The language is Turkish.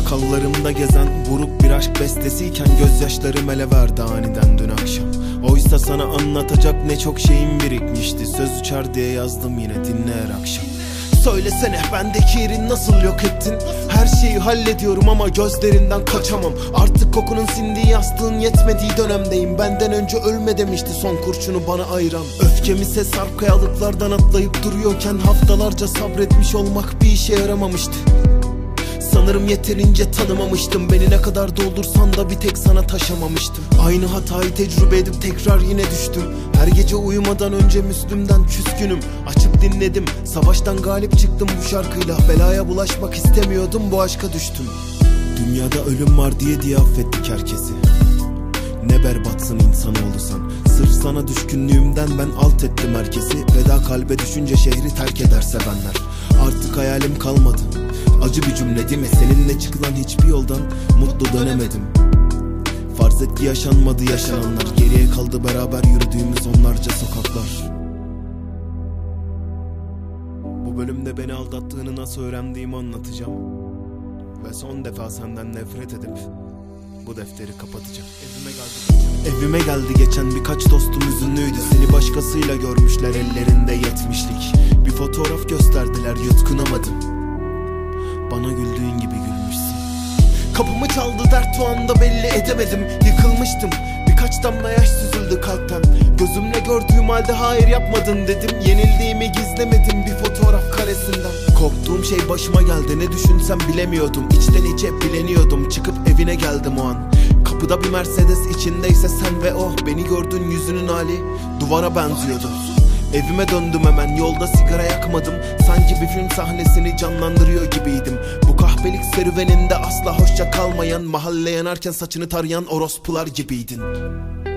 Sakallarımda gezen buruk bir aşk bestesiyken gözyaşlarım ele verdi aniden dün akşam. Oysa sana anlatacak ne çok şeyim birikmişti. Söz uçar diye yazdım yine dinle her akşam. Söylesene bendeki yerin nasıl yok ettin? Her şeyi hallediyorum ama gözlerinden kaçamam. Artık kokunun sindiği yastığın yetmediği dönemdeyim. Benden önce ölme demişti son kurşunu bana ayıran. Öfkemi ses sarp kayalıklardan atlayıp duruyorken haftalarca sabretmiş olmak bir işe yaramamıştı. Sanırım yeterince tanımamıştım. Beni ne kadar doldursan da bir tek sana taşamamıştım. Aynı hatayı tecrübe edip tekrar yine düştüm. Her gece uyumadan önce Müslüm'den küskünüm. Açıp dinledim, savaştan galip çıktım bu şarkıyla. Belaya bulaşmak istemiyordum, bu aşka düştüm. Dünyada ölüm var diye affettik herkesi. Ne berbatsın insanoğlu sen. Sırf sana düşkünlüğümden ben alt ettim herkesi. Veda kalbe düşünce şehri terk eder sevenler. Artık hayalim kalmadı. Acı bir cümle değil mi? Seninle çıkılan hiçbir yoldan mutlu dönemedim. Farz et ki yaşanmadı yaşananlar. Geriye kaldı beraber yürüdüğümüz onlarca sokaklar. Bu bölümde beni aldattığını nasıl öğrendiğimi anlatacağım. Ve son defa senden nefret edip bu defteri kapatacağım. Evime geldi geçen birkaç dostum üzünlüydü. Seni başkasıyla görmüşler, ellerinde 70'lik. Bir fotoğraf gösterdiler, yutkunamadım. Bana güldüğün gibi gülmüşsün. Kapımı çaldı dert, o anda belli edemedim. Yıkılmıştım, birkaç damla yaş süzüldü kalpten. Gözümle gördüğüm halde hayır yapmadın dedim. Yenildiğimi gizlemedim bir fotoğraf karesinden. Korktuğum şey başıma geldi, ne düşünsem bilemiyordum. İçten içe bileniyordum, çıkıp evine geldim o an. Kapıda bir Mercedes, içindeyse sen ve oh. Beni gördün, yüzünün hali duvara benziyordu. Evime döndüm hemen, yolda sigara yakmadım. Sanki bir film sahnesini canlandırıyor gibiydim. Bu kahpelik serüveninde asla hoşça kalmayan, mahalle yanarken saçını tarayan orospular gibiydin.